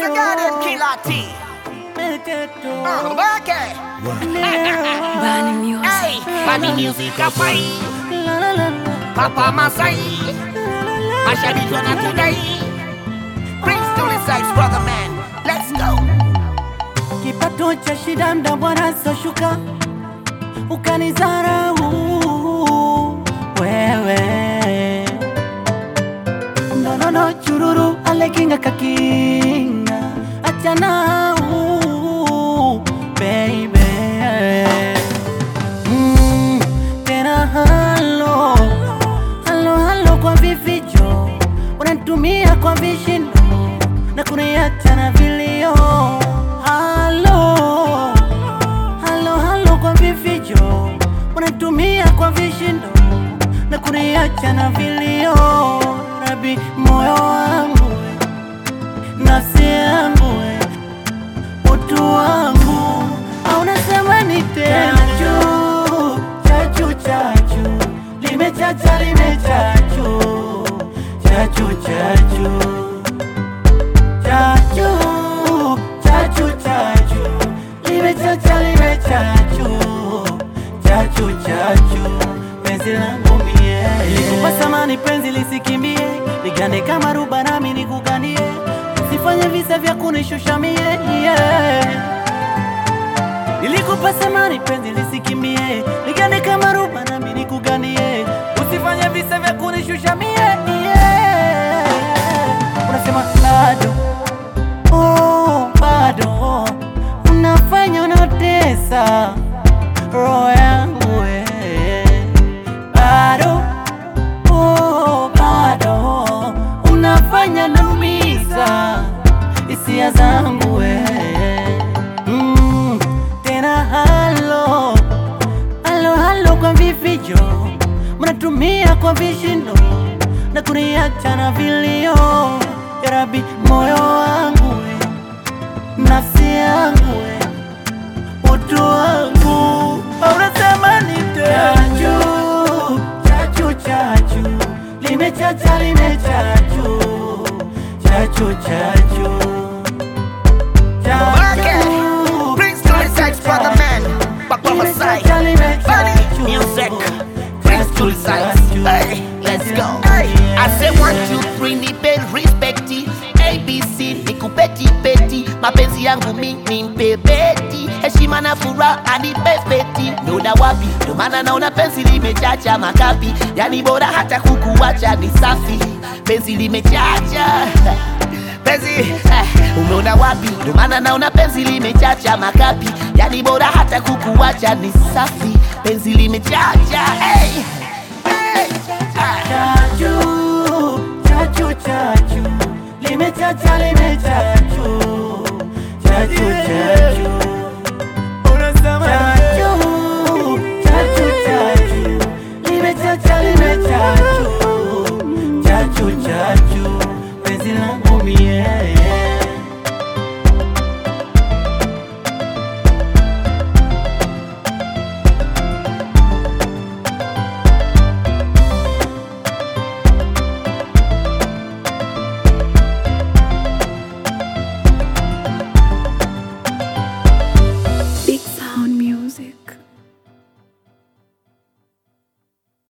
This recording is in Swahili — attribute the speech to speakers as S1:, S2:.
S1: a goddamn killer T. Okay.
S2: Bani music.
S1: Hey, Bani music kapai. Papa Masai. Ashadi Jona today. Prince to the sides, brother man. Let's go.
S3: Kipato cha shida nda bwana soshuka, ukanizarau wewe. No chururu alekinga kakinga, achana baby. Tena halo kwa vificho, unatumia kwa vishindo na kuniacha na vilio. Halo kwa vificho, unatumia kwa vishindo na kuniacha na vilio. Rabi moyo wangu, nafsi yangu, utu wangu, au nasema ni tena chachu limechacha chachu penzi langu mie. Nilikupa samani penzi lisikimbie, nigande kama ruba nami nikugandie, usifanye visa vya kunishusha mie, yeah. Nilikupa samani penzi lisikimbie, nigande kama ruba nami nikugandie, usifanye visa vya kunishusha mie, yeah. Unasema bado unafanya unatesa roho yangu, bado unafanya naumiza hisia zangu, tena halo kwa vificho, mnatumia kwa vishindo na kuniacha na vilio. Ya Rabbi moyo wangu, nafsi yangu, utu wangu, unasema ni chachu limechacha chachu.
S1: Okay. Prince to the sides, brother man. Papa Masai. Bani music. Prince to the sides. Hey, let's go. Hey, I say 1, 2, 3, nipe respecti. ABC nikupeti peti, mapenzi yangu mimi mpepeti, heshima na furaha nipe peti. Ndoda wapi, ndo maana naona penzi limechacha makapi, yani bora hata kukuacha ni safi. Penzi limechacha penzi, umeona wapi, ndo maana naona penzi limechacha makapi, yani bora hata kukuacha ni safi. Penzi limechacha, hey, hey,
S3: chachu